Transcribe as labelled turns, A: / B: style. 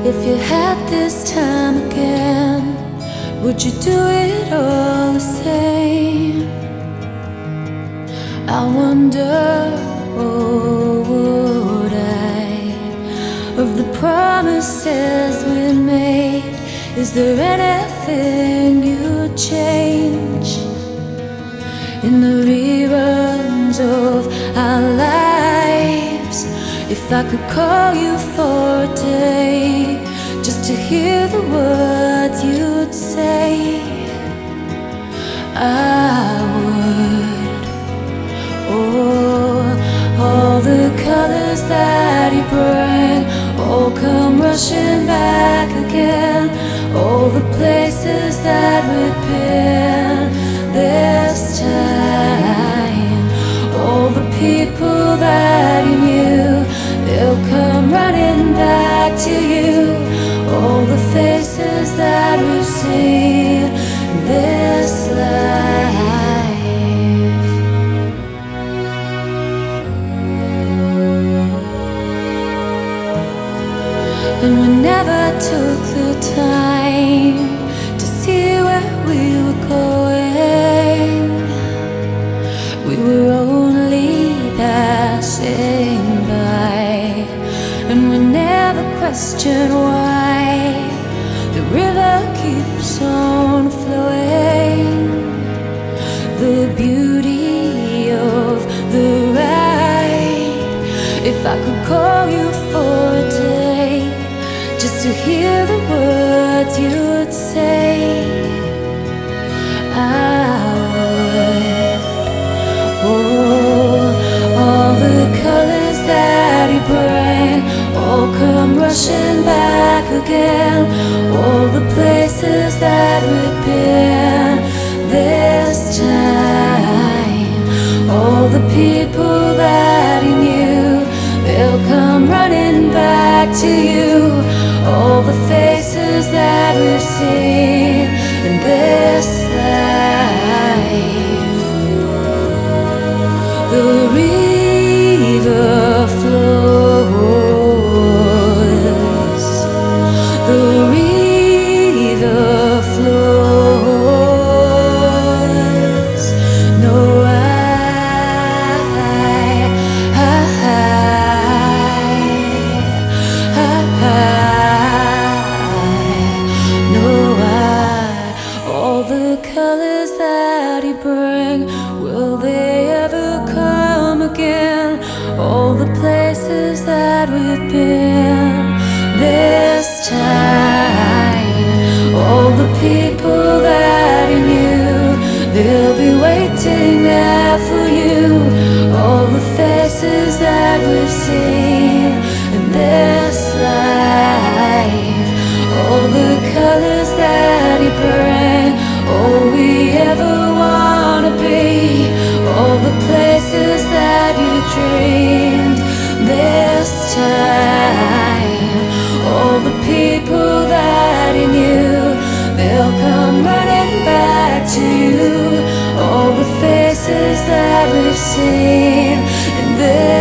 A: If you had this time again, would you do it all the same? I wonder, oh, would I? Of the promises we made, is there anything you'd change? In the reruns of our lives, if I could call you for a day, just to hear the words you'd say, I would. Oh, all the colors that you bring all come rushing back again. All the places that we've been this time, all the people that you knew, they'll come running back to you. All the faces that we've seen this life. And we never took the time to see where we were going. We were only passing by, and we never questioned why the river keeps on flowing. The beauty of the ride. If I could call you for a day, just to hear the words you'd say, I would. Oh, all the colors that you bring all come rushing back again. All the places that we've been this time, all the people that you knew, they'll come running back to you. All the faces that we've seen in this life. The river flows. The river flows. No, all the colors that you bring, will they ever come again? All the places that we've been this time, all the people that you knew, they'll be waiting there for you. All the faces that we've seen in this life, all the colors that you bring, all we ever wanna be, all the places that you dreamed this time, all the people that you knew, they'll come running back to you. All the faces that we've seen in this